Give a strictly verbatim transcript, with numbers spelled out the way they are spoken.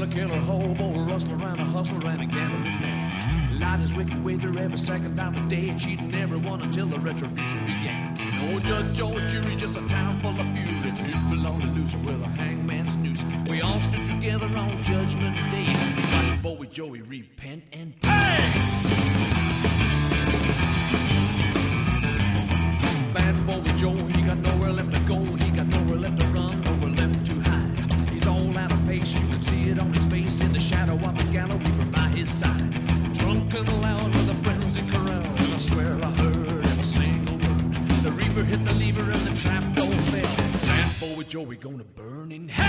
a killer hobo, a rustler and a hustler and a gambling man. Lied his wicked wager every second of the day, cheating everyone until the retribution began. No judge or jury, just a town full of fury. People on the loose with a hangman's noose. We all stood together on Judgment Day. Watch Bowie Joey repent and pay. Bad Bowie Joe, he got nowhere left to go. He got nowhere left to run, nowhere left to hide. He's all out of pace, you can see it on his face. In the shadow of the gallows, we were by his side. Drunk and loud with a frenzy corral, and I swear I heard every single word. The reaper hit the lever and the trap door fell. Bad Bowie Joe, we gonna burn in hell.